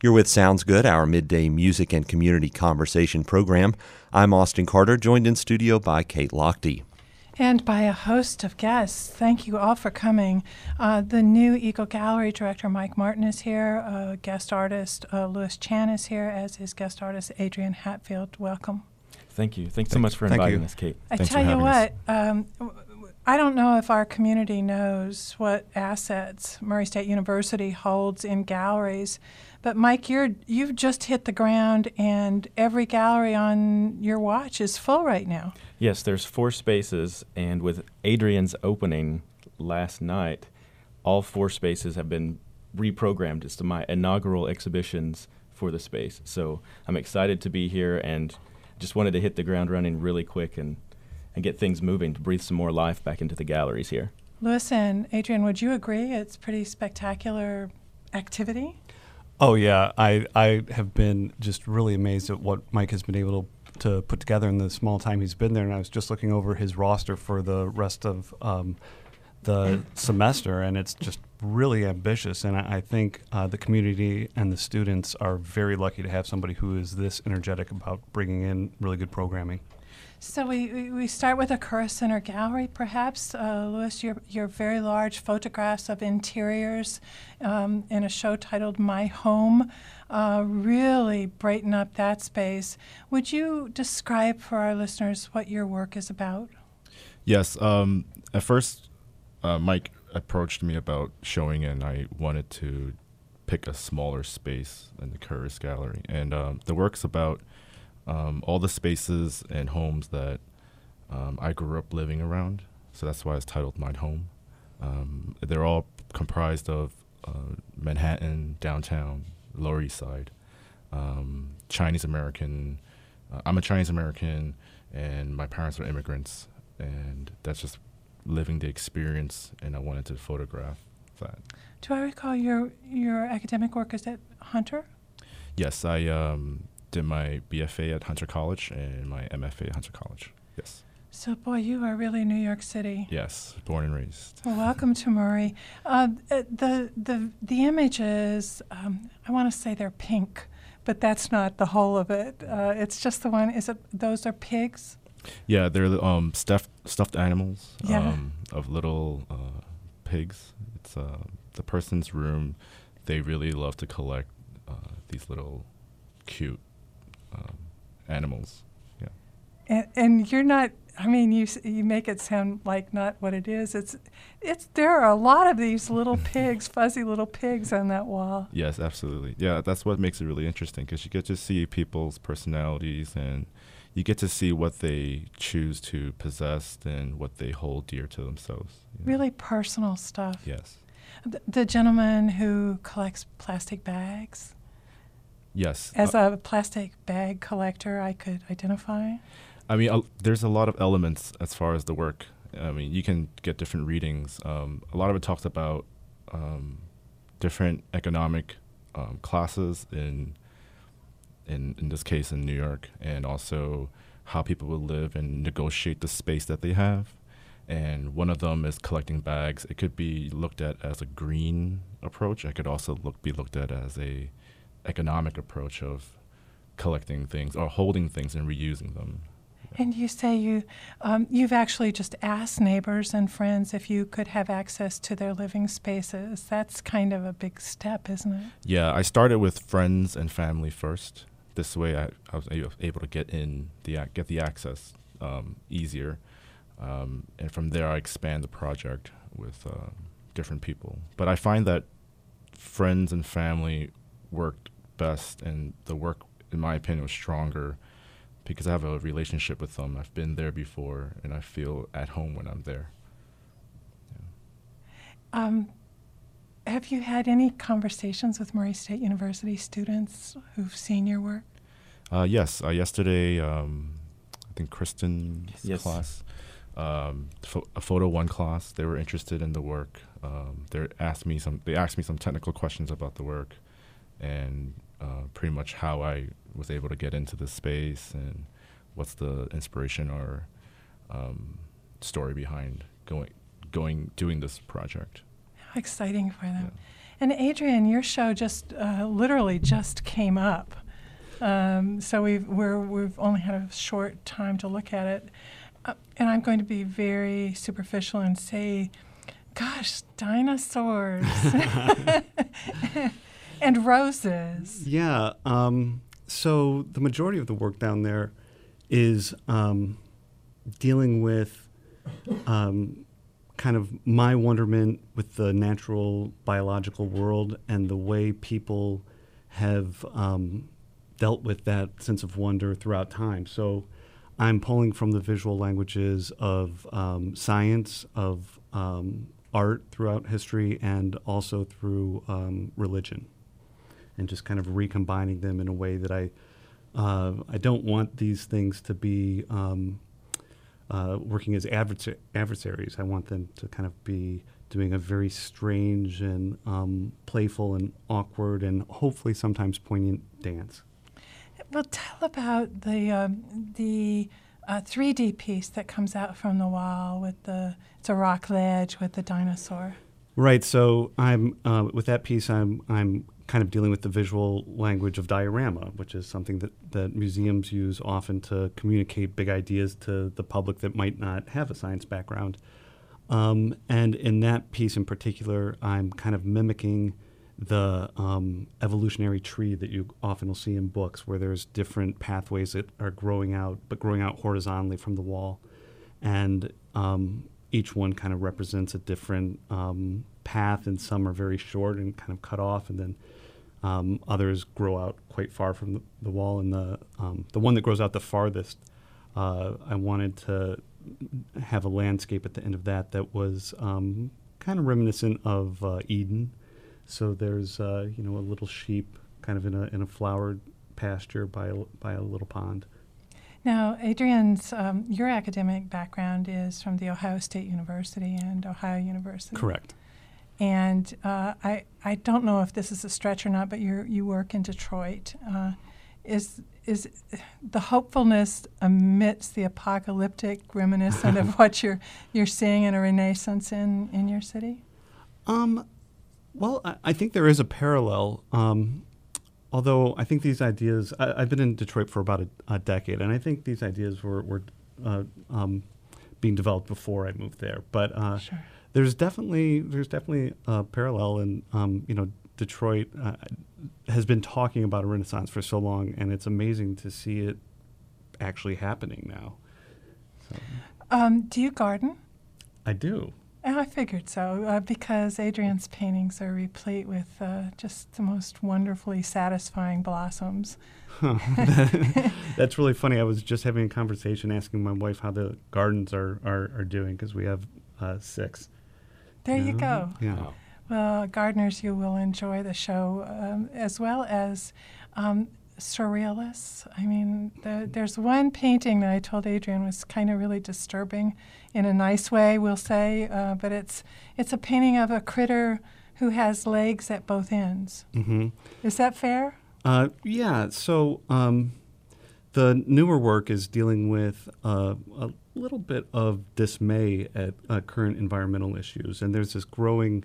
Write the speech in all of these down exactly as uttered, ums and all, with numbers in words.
You're with Sounds Good, our midday music and community conversation program. I'm Austin Carter, joined in studio by Kate Lochte. And by a host of guests. Thank you all for coming. Uh, the new Eagle Gallery director, Mike Martin, is here. Uh, guest artist, uh, Louis Chan, is here, as is guest artist Adrian Hatfield. Welcome. Thank you. Thanks so much for inviting us, Kate. I Thanks tell for you having what, us. um, I don't know if our community knows what assets Murray State University holds in galleries, but Mike, you're, you've just hit the ground, and every gallery on your watch is full right now. Yes, there's four spaces, and with Adrian's opening last night, all four spaces have been reprogrammed. It's my inaugural exhibitions for the space. So I'm excited to be here and just wanted to hit the ground running really quick and, and get things moving to breathe some more life back into the galleries here. Listen, Adrian, would you agree it's pretty spectacular activity? Oh, yeah. I, I have been just really amazed at what Mike has been able to to put together in the small time he's been there. And I was just looking over his roster for the rest of um, the semester, and it's just really ambitious. And I, I think uh, the community and the students are very lucky to have somebody who is this energetic about bringing in really good programming. So we, we, we start with a Curra Center gallery, perhaps. Uh, Louis, your, your very large photographs of interiors um, in a show titled My Home uh, really brighten up that space. Would you describe for our listeners what your work is about? Yes. Um, at first, uh, Mike approached me about showing, and I wanted to pick a smaller space in the Curtis Gallery. And um, the work's about Um, all the spaces and homes that um, I grew up living around. So that's why it's titled My Home. Um, they're all comprised of uh, Manhattan, downtown, Lower East Side, um, Chinese American. Uh, I'm a Chinese American, and my parents are immigrants. And that's just living the experience, and I wanted to photograph that. Do I recall your, your academic work is at Hunter? Yes, I... Um, did my B F A at Hunter College and my M F A at Hunter College. Yes. So, boy, you are really New York City. Yes, born and raised. Well, welcome to Murray. Uh, the the the images, um, I want to say they're pink, but that's not the whole of it. Uh, it's just the one. Is it? Those are pigs. Yeah, they're um, stuffed stuffed animals Yeah. um, of little uh, pigs. It's uh, the person's room. They really love to collect uh, these little cute Um, animals, yeah. And, and you're not. I mean, you you make it sound like not what it is. It's it's. There are a lot of these little pigs, fuzzy little pigs on that wall. Yes, absolutely. Yeah, that's what makes it really interesting, because you get to see people's personalities, and you get to see what they choose to possess and what they hold dear to themselves. You know? Really personal stuff. Yes. The, the gentleman who collects plastic bags. Yes. As uh, a plastic bag collector, I could identify. I mean, uh, there's a lot of elements as far as the work. I mean, you can get different readings. Um, a lot of it talks about um, different economic um, classes in, in in this case in New York, and also how people will live and negotiate the space that they have. And one of them is collecting bags. It could be looked at as a green approach. It could also look be looked at as a economic approach of collecting things or holding things and reusing them. And you say you, um, you've actually just asked neighbors and friends if you could have access to their living spaces. That's kind of a big step, isn't it? Yeah, I started with friends and family first. This way, I, I was a- able to get in the ac- get the access um, easier, um, and from there, I expand the project with uh, different people. But I find that friends and family worked best, and the work, in my opinion, was stronger because I have a relationship with them. I've been there before, and I feel at home when I'm there. Yeah. Um, have you had any conversations with Murray State University students who've seen your work? Uh, yes. Uh, yesterday, um, I think Kristen's Yes. class, um, pho- a photo one class, they were interested in the work. Um, they asked me some. They asked me some technical questions about the work, and uh, pretty much how I was able to get into the space and what's the inspiration or um, story behind going, going, doing this project. How exciting for them. And Adrian, your show just uh, literally just came up. Um, so we've, we're, we've only had a short time to look at it. Uh, and I'm going to be very superficial and say, gosh, dinosaurs and roses. Yeah. Um, so the majority of the work down there is um, dealing with um, kind of my wonderment with the natural biological world and the way people have um, dealt with that sense of wonder throughout time. So I'm pulling from the visual languages of um, science, of um, art throughout history, and also through um, religion, and just kind of recombining them in a way that I uh, I don't want these things to be um, uh, working as adversa- adversaries. I want them to kind of be doing a very strange and um, playful and awkward and hopefully sometimes poignant dance. Well, tell about the um, the uh, three D piece that comes out from the wall with the it's a rock ledge with the dinosaur. Right. So I'm uh, with that piece. I'm I'm kind of dealing with the visual language of diorama, which is something that, that museums use often to communicate big ideas to the public that might not have a science background. Um, and in that piece in particular, I'm kind of mimicking the um, evolutionary tree that you often will see in books, where there's different pathways that are growing out, but growing out horizontally from the wall. And um, each one kind of represents a different um, path, and some are very short and kind of cut off, and then um, others grow out quite far from the, the wall. And the, um, the one that grows out the farthest, uh, I wanted to have a landscape at the end of that that was um, kind of reminiscent of uh, Eden. So there's, uh, you know, a little sheep kind of in a in a flowered pasture by a, by a little pond. Now, Adrian's, um, your academic background is from the Ohio State University and Ohio University. Correct. And uh, I I don't know if this is a stretch or not, but you you work in Detroit. Uh, is is the hopefulness amidst the apocalyptic reminiscent of what you're you're seeing in a renaissance in, in your city? Um. Well, I, I think there is a parallel, um, although I think these ideas, I, I've been in Detroit for about a, a decade, and I think these ideas were, were uh, um, being developed before I moved there. But uh, Sure. there's definitely there's definitely a parallel, and um, you know, Detroit uh, has been talking about a renaissance for so long, and it's amazing to see it actually happening now. So. Um, do you garden? I do. Oh, I figured so, uh, because Adrian's paintings are replete with uh, just the most wonderfully satisfying blossoms. Huh. That's really funny. I was just having a conversation asking my wife how the gardens are, are, are doing, because we have uh, six. There you Yeah. go. Yeah. Wow. Well, gardeners, you will enjoy the show, um, as well as um, surrealists. I mean, the, there's one painting that I told Adrian was kind of really disturbing in a nice way, we'll say, uh, but it's it's a painting of a critter who has legs at both ends. Mm-hmm. Is that fair? Uh, yeah, so um, the newer work is dealing with uh, a little bit of dismay at uh, current environmental issues, and there's this growing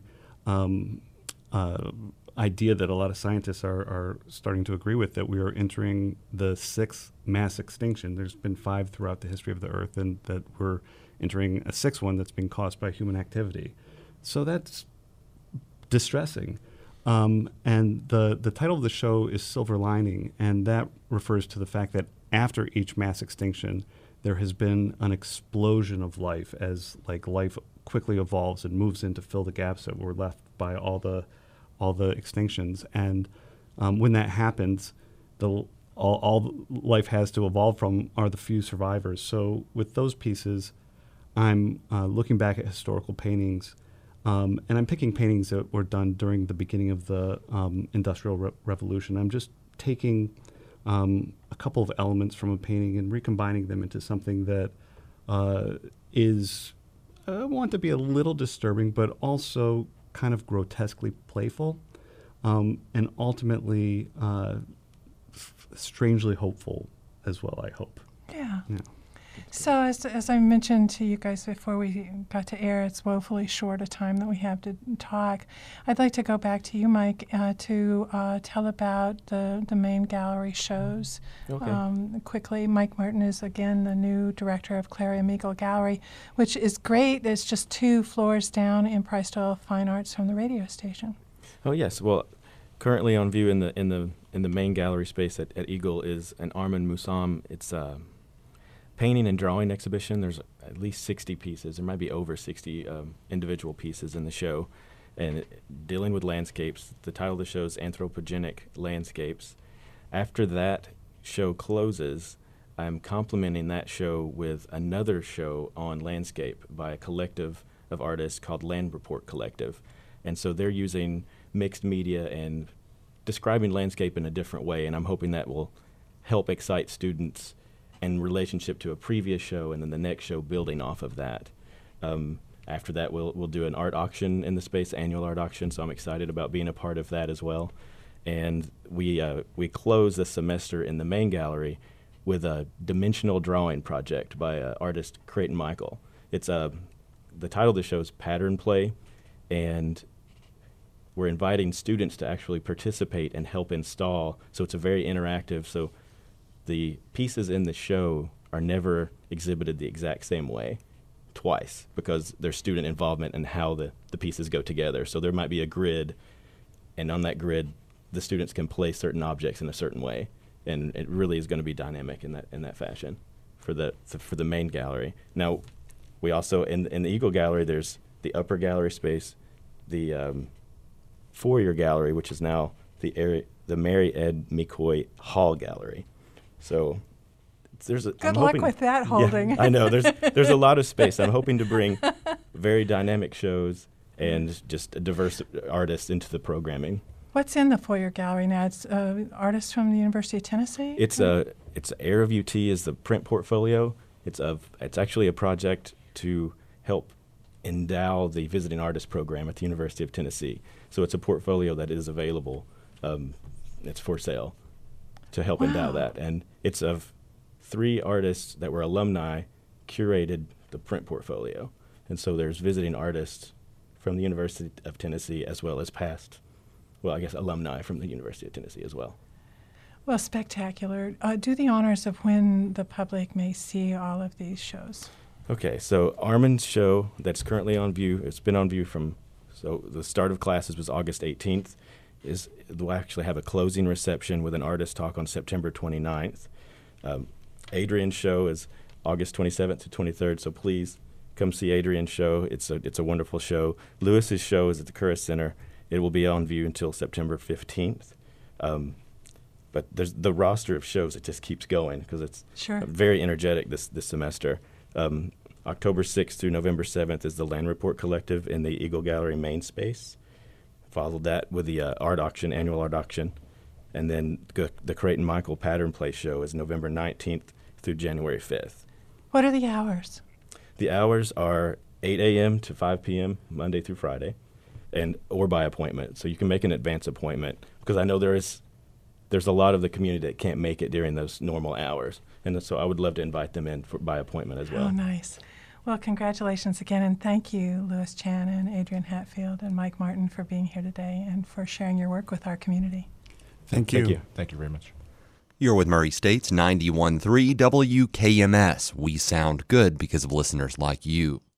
um, uh, idea that a lot of scientists are, are starting to agree with, that we are entering the sixth mass extinction. There's been five throughout the history of the Earth, and that we're entering a sixth one that's being caused by human activity. So that's distressing. Um, and the, the title of the show is Silver Lining, and that refers to the fact that after each mass extinction, there has been an explosion of life, as like life quickly evolves and moves in to fill the gaps that were left by all the all the extinctions. And um, when that happens, the all, all life has to evolve from are the few survivors. So with those pieces, I'm uh, looking back at historical paintings, um, and I'm picking paintings that were done during the beginning of the um, Industrial Re- Revolution. I'm just taking um, a couple of elements from a painting and recombining them into something that uh, is, I want to be a little disturbing, but also kind of grotesquely playful, um, and ultimately uh, f- strangely hopeful as well, I hope. Yeah. Yeah. So as, as I mentioned to you guys before we got to air, it's woefully short a time that we have to talk. I'd like to go back to you, Mike, uh, to uh, tell about the, the main gallery shows. Okay. Um, quickly, Mike Martin is, again, the new director of Clarion Eagle Gallery, which is great. It's just two floors down in Pricedale Fine Arts from the radio station. Oh yes. Well, currently on view in the in the in the main gallery space at, at Eagle is an Armin Moussam. It's a painting and drawing exhibition. There's at least sixty pieces. There might be over sixty um, individual pieces in the show, and it, dealing with landscapes. The title of the show is Anthropogenic Landscapes. After that show closes, I'm complementing that show with another show on landscape by a collective of artists called Land Report Collective. And so they're using mixed media and describing landscape in a different way, and I'm hoping that will help excite students in relationship to a previous show, and then the next show building off of that. Um, after that, we'll we'll do an art auction in the space, annual art auction, so I'm excited about being a part of that as well. And we uh, we close the semester in the main gallery with a dimensional drawing project by uh, artist Creighton Michael. It's a, the title of the show is Pattern Play, and we're inviting students to actually participate and help install, so it's a very interactive, so the pieces in the show are never exhibited the exact same way twice because there's student involvement in how the, the pieces go together. So there might be a grid, and on that grid, the students can place certain objects in a certain way, and it really is going to be dynamic in that in that fashion for the for the main gallery. Now, we also, in, in the Eagle Gallery, there's the upper gallery space, the um, foyer gallery, which is now the area, the Mary Ed McCoy Hall Gallery. So there's a, Good I'm luck hoping, with that holding. Yeah, I know there's there's a lot of space. I'm hoping to bring very dynamic shows and just diverse artists into the programming. What's in the foyer gallery now? It's uh, artists from the University of Tennessee? It's a it's Air of U T is the print portfolio. It's of it's actually a project to help endow the visiting artist program at the University of Tennessee. So it's a portfolio that is available. Um, it's for sale to help Wow. endow that. And it's of three artists that were alumni curated the print portfolio. And so there's visiting artists from the University of Tennessee as well as past, well, I guess alumni from the University of Tennessee as well. Well, spectacular. Uh, do the honors of when the public may see all of these shows. Okay, so Armin's show that's currently on view, it's been on view from, so the start of classes was August eighteenth. Is we'll actually have a closing reception with an artist talk on September twenty-ninth. Um, Adrian's show is August twenty-seventh to twenty-third, so please come see Adrian's show. It's a it's a wonderful show. Lewis's show is at the Curris Center. It will be on view until September fifteenth. Um, but there's the roster of shows, it just keeps going because it's Sure. very energetic this, this semester. Um, October sixth through November seventh is the Land Report Collective in the Eagle Gallery main space. Followed that with the uh, art auction, annual art auction. And then g- the Creighton Michael Pattern Play show is November nineteenth through January fifth. What are the hours? The hours are eight a.m. to five p.m. Monday through Friday, and or by appointment. So you can make an advance appointment because I know there is there's a lot of the community that can't make it during those normal hours. And so I would love to invite them in for, by appointment as well. Oh, nice. Well, congratulations again, and thank you, Lewis Chan and Adrian Hatfield and Mike Martin, for being here today and for sharing your work with our community. Thank you. Thank you. Thank you very much. You're with Murray State's ninety-one point three W K M S. We sound good because of listeners like you.